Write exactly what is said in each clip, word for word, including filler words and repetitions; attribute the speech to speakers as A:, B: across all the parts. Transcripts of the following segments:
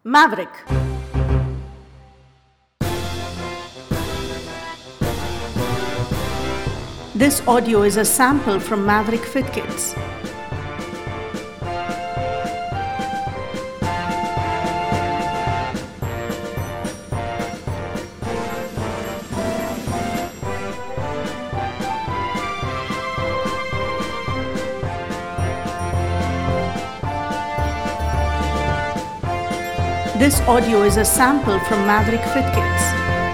A: Maverick. This audio is a sample from Maverick FitKits. This audio is a sample from Maverick FitKits.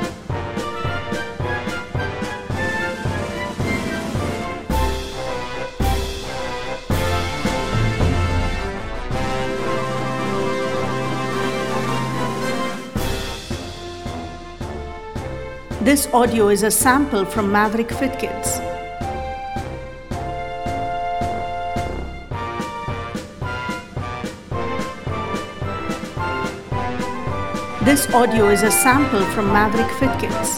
A: This audio is a sample from Maverick FitKits. This audio is a sample from Maverick FitKits.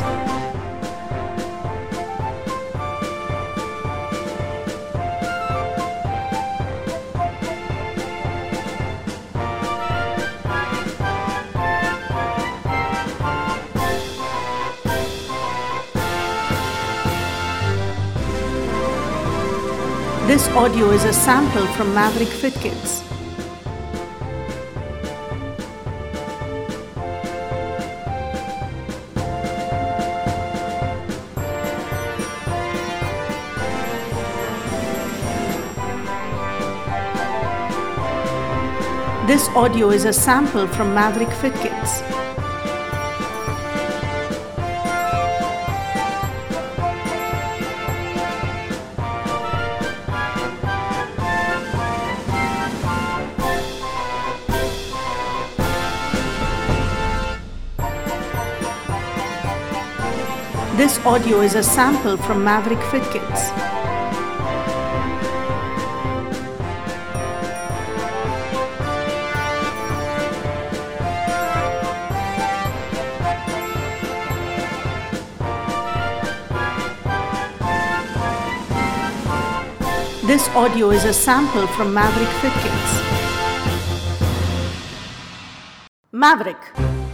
A: This audio is a sample from Maverick FitKits. This audio is a sample from Maverick FitKits. This audio is a sample from Maverick FitKits. This audio is a sample from Maverick FitKits. Maverick.